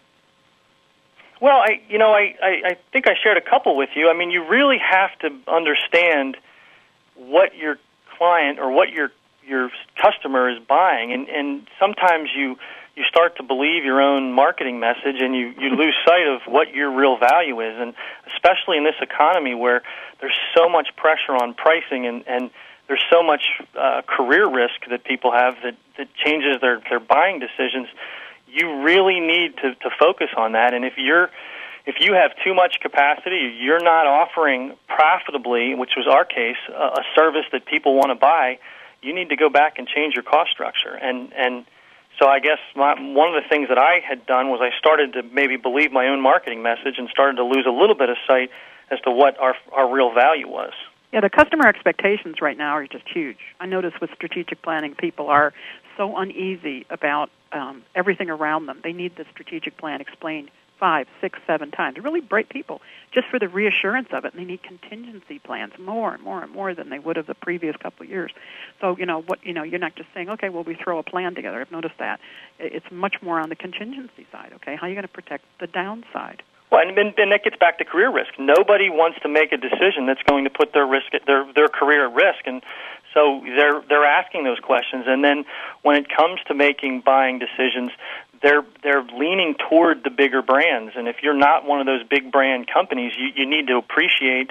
Well, I, you know, I, I, I think I shared a couple with you. I mean, you really have to understand what your client or what your your customer is buying, and, and sometimes you you start to believe your own marketing message, and you, you lose sight of what your real value is, and especially in this economy where there's so much pressure on pricing and, and there's so much uh, career risk that people have that, that changes their, their buying decisions. You really need to, to focus on that. And if you're if you have too much capacity, you're not offering profitably, which was our case, a, a service that people want to buy, you need to go back and change your cost structure. And and so I guess my, one of the things that I had done was I started to maybe believe my own marketing message and started to lose a little bit of sight as to what our our real value was. Yeah, the customer expectations right now are just huge. I notice with strategic planning, people are so uneasy about um, everything around them. They need the strategic plan explained five, six, seven times. They're really bright people, just for the reassurance of it. And they need contingency plans more and more and more than they would have the previous couple of years. So, you know, what you know, you're not just saying, okay, well, we throw a plan together. I've noticed that. It's much more on the contingency side, okay? How are you going to protect the downside? Well, and then and that gets back to career risk. Nobody wants to make a decision that's going to put their risk, their their career at risk, and so they're they're asking those questions. And then when it comes to making buying decisions, they're they're leaning toward the bigger brands. And if you're not one of those big brand companies, you, you need to appreciate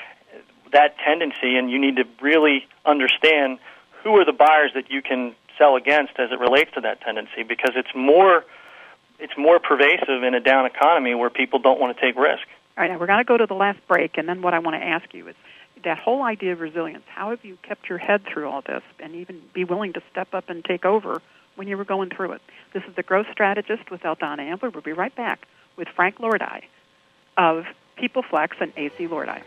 that tendency, and you need to really understand who are the buyers that you can sell against as it relates to that tendency, because it's more. It's more pervasive in a down economy where people don't want to take risk. All right, now we're going to go to the last break, and then what I want to ask you is that whole idea of resilience. How have you kept your head through all this and even be willing to step up and take over when you were going through it? This is the Growth Strategist with Donna Ambler. We'll be right back with Frank Lordi of PeopleFlex and A C Lordi.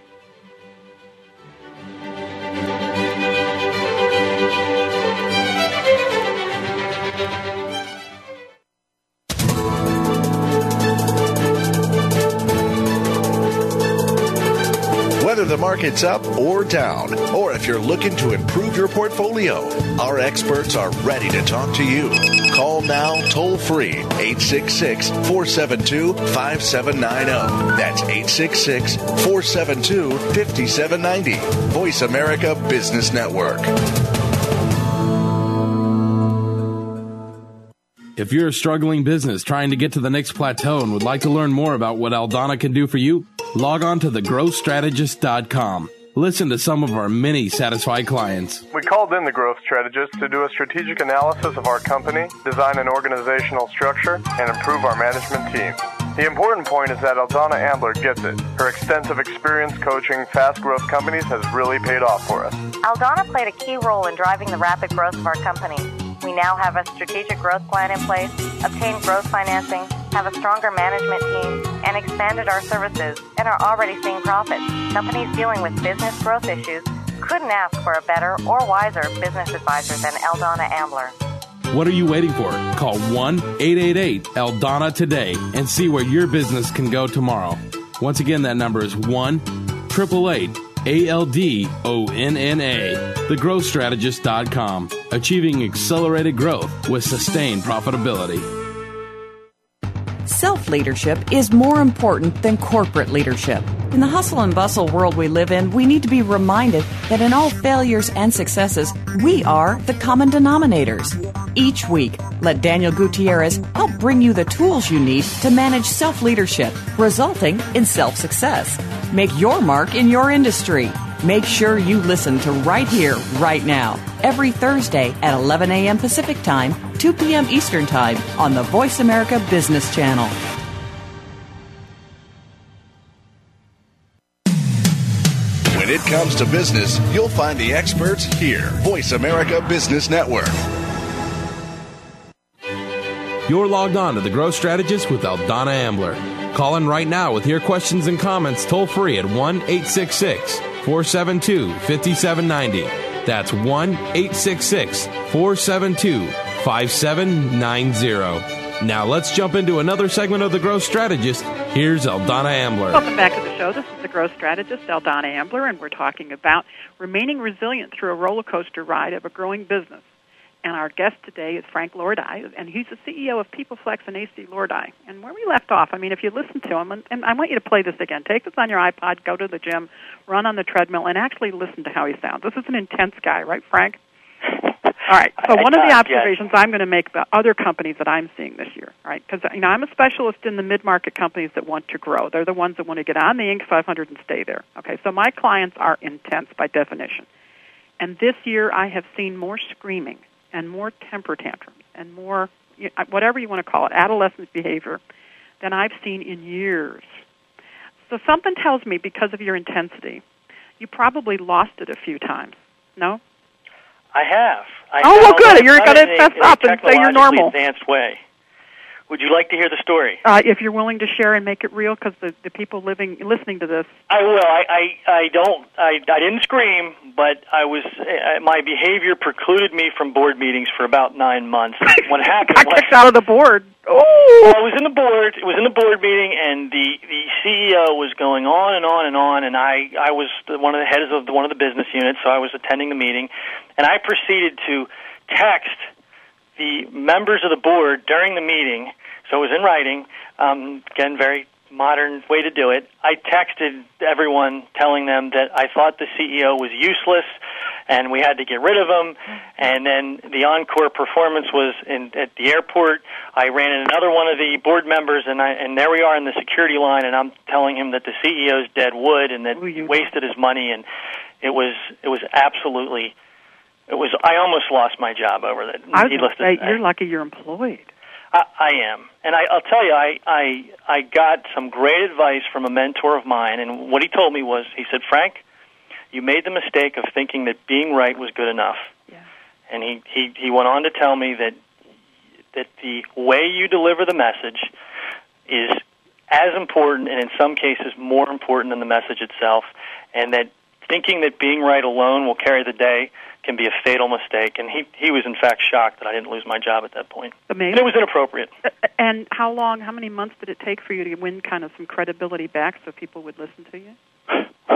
market's up or down, or if you're looking to improve your portfolio, our experts are ready to talk to you. Call now toll free eight six six, four seven two, five seven nine zero. That's eight six six, four seven two, five seven nine zero. Voice America Business Network. If you're a struggling business trying to get to the next plateau and would like to learn more about what Aldana can do for you, log on to the growth strategist dot com. Listen to some of our many satisfied clients. We called in the growth strategist to do a strategic analysis of our company, design an organizational structure, and improve our management team. The important point is that Aldana Ambler gets it. Her extensive experience coaching fast-growth companies has really paid off for us. Aldana played a key role in driving the rapid growth of our company. We now have a strategic growth plan in place, obtained growth financing, have a stronger management team, and expanded our services, and are already seeing profits. Companies dealing with business growth issues couldn't ask for a better or wiser business advisor than Aldana Ambler. What are you waiting for? Call one eight eight eight Aldana today and see where your business can go tomorrow. Once again, that number is one eight eight eight A L D O N N A. the growth strategist dot com. Achieving accelerated growth with sustained profitability. Self-leadership is more important than corporate leadership. In the hustle and bustle world we live in, we need to be reminded that in all failures and successes, we are the common denominators. Each week, let Daniel Gutierrez help bring you the tools you need to manage self-leadership, resulting in self-success. Make your mark in your industry. Make sure you listen to Right Here, Right Now, every Thursday at eleven a.m. Pacific Time, two p.m. Eastern Time on the Voice America Business Channel. When it comes to business, you'll find the experts here. Voice America Business Network. You're logged on to The Growth Strategist with Aldana Ambler. Call in right now with your questions and comments toll free at one eight six six, four seven two, five seven nine zero. That's one eight six six, four seven two, five seven nine zero. Now let's jump into another segment of The Growth Strategist. Here's Aldana Ambler. Welcome back to the show. This is The Growth Strategist, Aldana Ambler, and we're talking about remaining resilient through a roller coaster ride of a growing business. And our guest today is Frank Lordi, and he's the C E O of PeopleFlex and A C Lordi. And where we left off, I mean, if you listen to him, and, and I want you to play this again. Take this on your iPod, go to the gym, run on the treadmill, and actually listen to how he sounds. This is an intense guy, right, Frank? All right. So one of the observations I'm going to make about other companies that I'm seeing this year, right? Because you know I'm a specialist in the mid-market companies that want to grow. They're the ones that want to get on the Inc five hundred and stay there. Okay. So my clients are intense by definition, and this year I have seen more screaming and more temper tantrums and more whatever you want to call it, adolescent behavior, than I've seen in years. So something tells me because of your intensity, you probably lost it a few times. No? I have. I oh, well, have. good. You're going to fess up and say you're normal. Advanced way. Would you like to hear the story? Uh, if you're willing to share and make it real, because the, the people living listening to this. I will. I, I, I don't. I, I didn't scream, but I was. Uh, my behavior precluded me from board meetings for about nine months. What happened? I got kicked out of the board. Oh. Well, I was in the board. It was in the board meeting, and the, the C E O was going on and on and on, and I I was the, one of the heads of the, one of the business units, so I was attending the meeting, and I proceeded to text the members of the board during the meeting, so it was in writing, um, again, very modern way to do it. I texted everyone telling them that I thought the C E O was useless and we had to get rid of him, and then the encore performance was in, at the airport. I ran in another one of the board members, and, I, and there we are in the security line, and I'm telling him that the C E O's dead wood and that he wasted his money, and it was it was absolutely... It was. I almost lost my job over that. I was going to say, you're lucky you're employed. I, I am, and I, I'll tell you, I, I I got some great advice from a mentor of mine, and what he told me was, he said, Frank, you made the mistake of thinking that being right was good enough. Yeah. And he, he, he went on to tell me that that the way you deliver the message is as important, and in some cases more important than the message itself, and that thinking that being right alone will carry the day can be a fatal mistake, and he he was in fact shocked that I didn't lose my job at that point. Amazing. And it was inappropriate. And how long, how many months did it take for you to win kind of some credibility back so people would listen to you? What's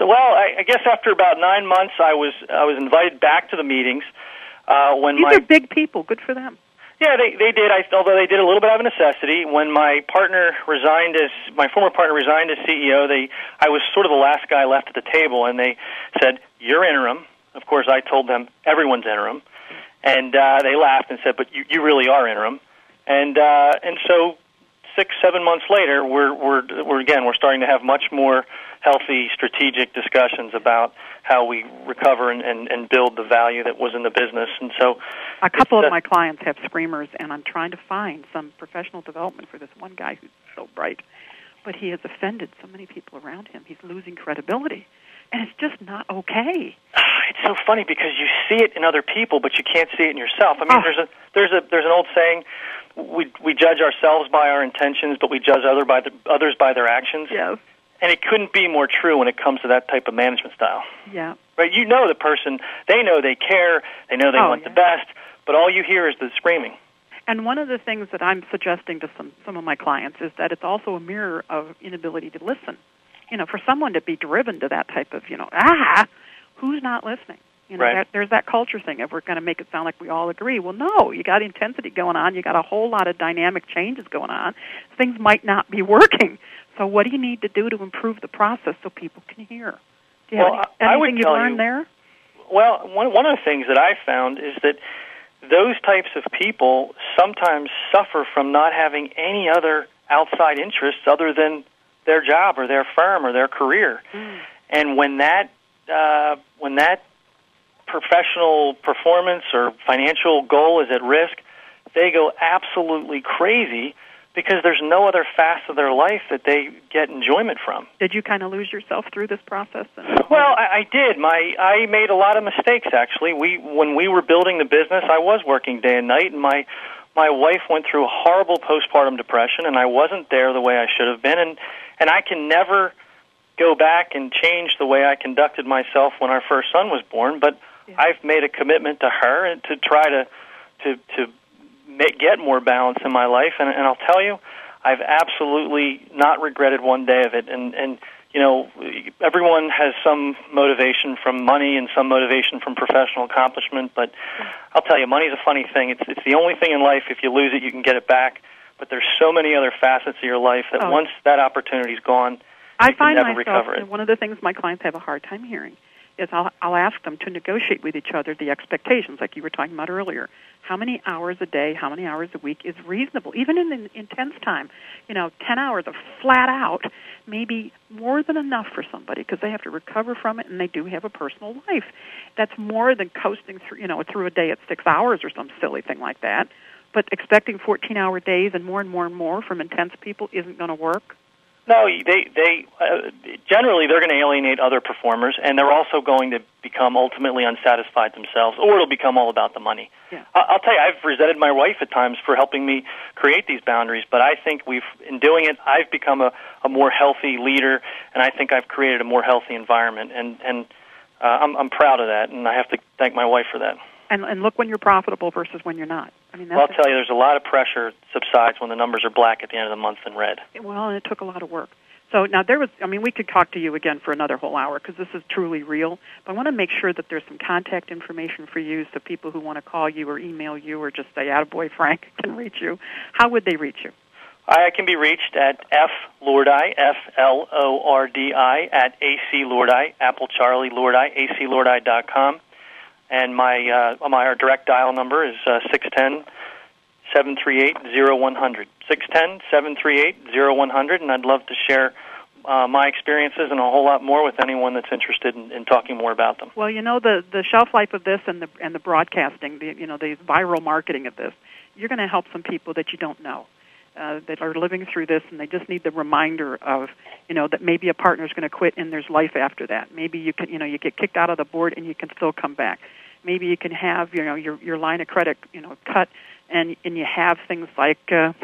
So, well, I, I guess after about nine months, I was I was invited back to the meetings. Uh, when These my are big people. Good for them. Yeah, they they did. I, although they did a little bit out of necessity. When my partner resigned as my former partner resigned as C E O, they I was sort of the last guy left at the table, and they said, "You're interim." Of course, I told them everyone's interim, and uh, they laughed and said, "But you, you really are interim." And uh, and so six seven months later, we're we're we're again we're starting to have much more healthy, strategic discussions about how we recover and, and, and build the value that was in the business. And so a couple uh, of my clients have screamers, and I'm trying to find some professional development for this one guy who's so bright, but he has offended so many people around him. He's losing credibility, and it's just not okay. It's so funny because you see it in other people, but you can't see it in yourself. I mean, oh. there's a there's a there's an old saying: we we judge ourselves by our intentions, but we judge other by the, others by their actions. Yes. And it couldn't be more true when it comes to that type of management style. Yeah. Right? You know the person, they know they care, they know they oh, want yeah. the best, but all you hear is the screaming. And one of the things that I'm suggesting to some, some of my clients is that it's also a mirror of inability to listen. You know, for someone to be driven to that type of, you know, ah, who's not listening? You know, right. that, there's that culture thing of we're going to make it sound like we all agree. Well, no, you got intensity going on. You got a whole lot of dynamic changes going on. Things might not be working. So what do you need to do to improve the process so people can hear? Do you well, have any, anything I would you tell learned you, there? Well, one, one of the things that I found is that those types of people sometimes suffer from not having any other outside interests other than their job or their firm or their career. Mm. And when that uh, when that professional performance or financial goal is at risk, they go absolutely crazy because there's no other facet of their life that they get enjoyment from. Did you kind of lose yourself through this process? Well, I, I did. My I made a lot of mistakes, actually. We when we were building the business, I was working day and night, and my my wife went through a horrible postpartum depression, and I wasn't there the way I should have been, and, and I can never go back and change the way I conducted myself when our first son was born, but yeah. I've made a commitment to her and to try to to to make, get more balance in my life, and, and I'll tell you, I've absolutely not regretted one day of it. And, and you know, everyone has some motivation from money and some motivation from professional accomplishment, but I'll tell you, money's a funny thing. It's it's the only thing in life, if you lose it, you can get it back, but there's so many other facets of your life that oh. once that opportunity's gone, I you find can never myself, recover it. One of the things my clients have a hard time hearing is I'll, I'll ask them to negotiate with each other the expectations, like you were talking about earlier. How many hours a day, how many hours a week is reasonable? Even in an intense time, you know, ten hours of flat out may be more than enough for somebody because they have to recover from it and they do have a personal life. That's more than coasting through, you know, through a day at six hours or some silly thing like that. But expecting fourteen-hour days and more and more and more from intense people isn't going to work. No, they they uh, generally they're going to alienate other performers, and they're also going to become ultimately unsatisfied themselves, or it'll become all about the money. Yeah. I'll tell you, I've resented my wife at times for helping me create these boundaries, but I think we've, in doing it, I've become a, a more healthy leader, and I think I've created a more healthy environment, and and uh, I'm I'm proud of that, and I have to thank my wife for that. And, and look when you're profitable versus when you're not. I mean, that's well, I'll tell you, there's a lot of pressure subsides when the numbers are black at the end of the month than red. Well, and it took a lot of work. So now there was, I mean, we could talk to you again for another whole hour because this is truly real. But I want to make sure that there's some contact information for you so people who want to call you or email you or just say, attaboy, Frank, can reach you. How would they reach you? I can be reached at F Lordi, F L O R D I, at A C Lordi, Apple Charlie Lordi, A C Lordi dot com. And my uh, my direct dial number is uh, six one zero, seven three eight, zero one zero zero. six one zero, seven three eight, zero one zero zero, and I'd love to share uh, my experiences and a whole lot more with anyone that's interested in, in talking more about them. Well, you know, the, the shelf life of this and the and the broadcasting, the, you know, the viral marketing of this, you're going to help some people that you don't know. Uh, that are living through this, and they just need the reminder of, you know, that maybe a partner's going to quit and there's life after that. Maybe you can, you know, you get kicked out of the board and you can still come back. Maybe you can have, you know, your your line of credit, you know, cut, and and you have things like uh,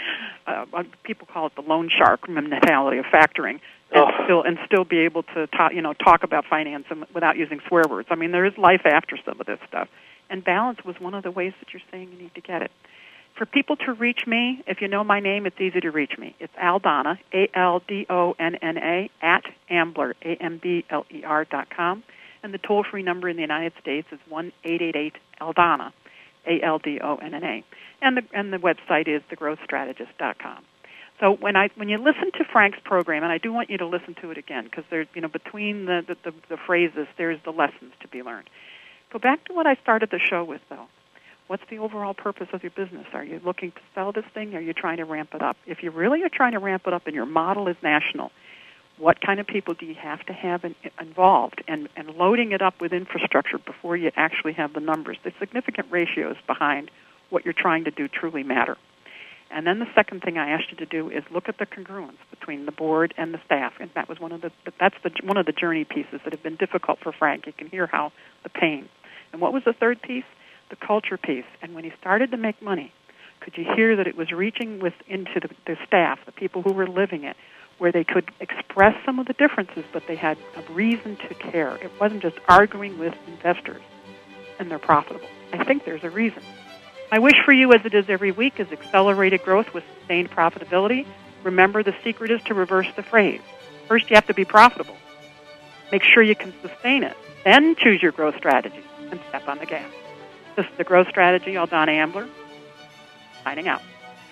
uh, people call it the loan shark mentality of factoring, and oh. still and still be able to talk, you know, talk about finance without using swear words. I mean, there is life after some of this stuff, and balance was one of the ways that you're saying you need to get it. For people to reach me, if you know my name, it's easy to reach me. It's Aldonna, A L D O N N A, at Ambler, A M B L E R dot com. And the toll-free number in the United States is one eight eight eight Aldonna, A L D O N N A. And the, and the website is the growth strategist dot com. So when I when you listen to Frank's program, and I do want you to listen to it again, because there's, you know, between the, the, the, the phrases, there's the lessons to be learned. Go back to what I started the show with, though. What's the overall purpose of your business? Are you looking to sell this thing, or are you trying to ramp it up? If you really are trying to ramp it up and your model is national, what kind of people do you have to have in, involved, and, and loading it up with infrastructure before you actually have the numbers? The significant ratios behind what you're trying to do truly matter. And then the second thing I asked you to do is look at the congruence between the board and the staff. And that was one of the that's the one of the journey pieces that have been difficult for Frank. You can hear how the pain. And what was the third piece? The culture piece. And when he started to make money, could you hear that it was reaching with into the, the staff, the people who were living it, where they could express some of the differences, but they had a reason to care. It wasn't just arguing with investors, and they're profitable. I think there's a reason. My wish for you, as it is every week, is accelerated growth with sustained profitability. Remember, the secret is to reverse the phrase. First, you have to be profitable. Make sure you can sustain it. Then choose your growth strategy and step on the gas. This is The Growth Strategy. Aldonna Ambler, signing out.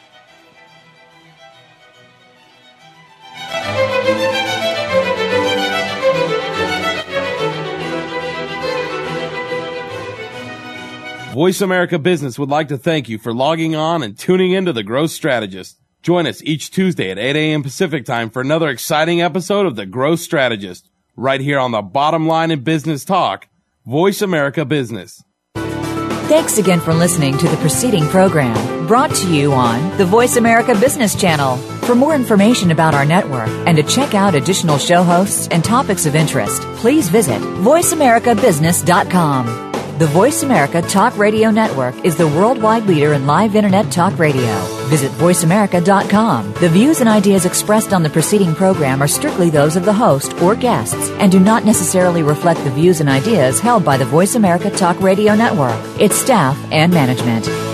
Voice America Business would like to thank you for logging on and tuning into The Growth Strategist. Join us each Tuesday at eight a.m. Pacific Time for another exciting episode of The Growth Strategist, right here on the Bottom Line in Business Talk, Voice America Business. Thanks again for listening to the preceding program, brought to you on the Voice America Business Channel. For more information about our network and to check out additional show hosts and topics of interest, please visit voice america business dot com. The Voice America Talk Radio Network is the worldwide leader in live Internet talk radio. Visit voice america dot com. The views and ideas expressed on the preceding program are strictly those of the host or guests and do not necessarily reflect the views and ideas held by the Voice America Talk Radio Network, its staff, and management.